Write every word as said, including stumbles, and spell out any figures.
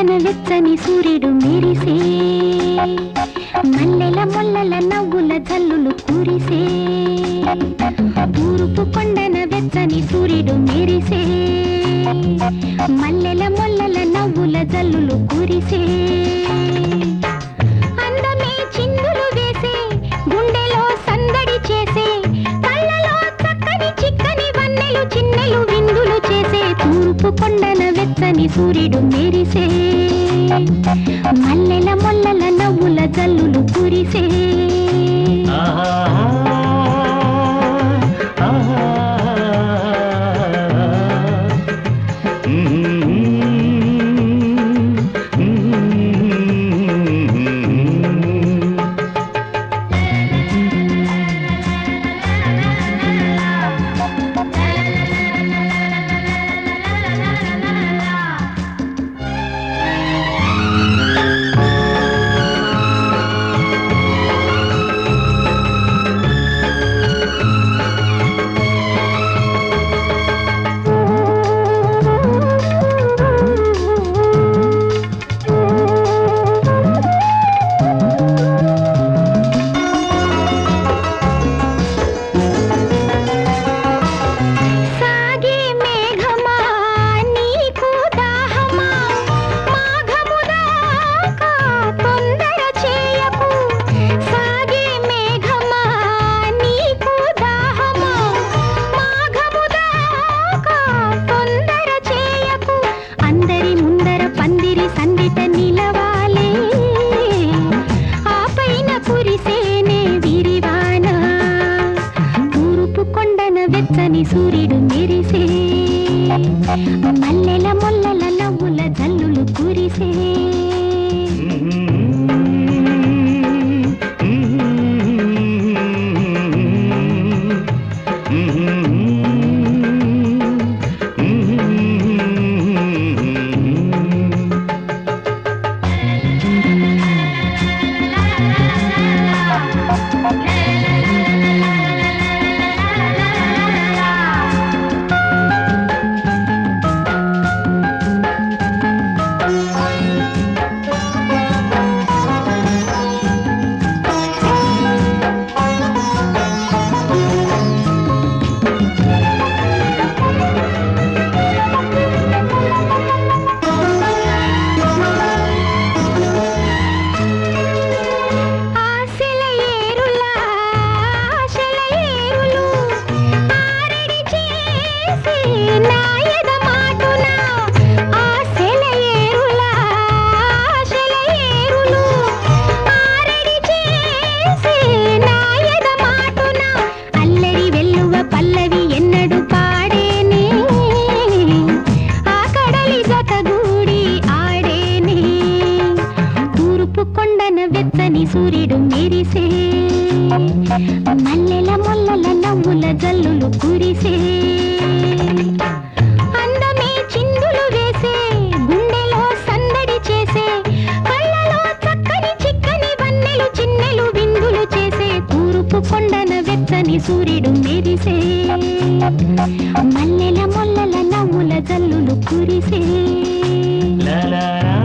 కొండన వెచ్చని సూర్యుడు మెరిసే, మల్లెల మొల్లల నవ్వుల జల్లులు కురిసే. తూర్పు కొండన వెచ్చని సూర్యుడు మెరిసే, మల్లెల మొల్లల నవ్వుల జల్లులు కురిసే. అందమే చిందులు వేసే, గుండెలో సందడి చేసే, కళ్ళలో చక్కని చిక్కని వన్నెలు చిన్నెలు విందులు చేసే. తూర్పు కొండన వెచ్చని సూర్యుడు మెరిసే, మల్లెల మొల్లల నవ్వుల జల్లులు కురిసే. వెచ్చని సూర్యుడు మెరిసే, మల్లెల మొల్లల నవ్వుల జల్లులు కురిసే. వెచ్చని సూర్యుడు మెరిసే, మల్లెల మొల్లల నవ్వుల జల్లులు కురిసే. అందమే చిందులు వేసే, గుండెలో సందడి చేసే, కళ్ళలో చక్కని చిక్కని వన్నెలు చిన్నెలు విందులు చేసే. తూర్పు కొండన వెచ్చని సూర్యుడు మెరిసే, మల్లెల మొల్లల నవ్వుల జల్లులు కురిసే.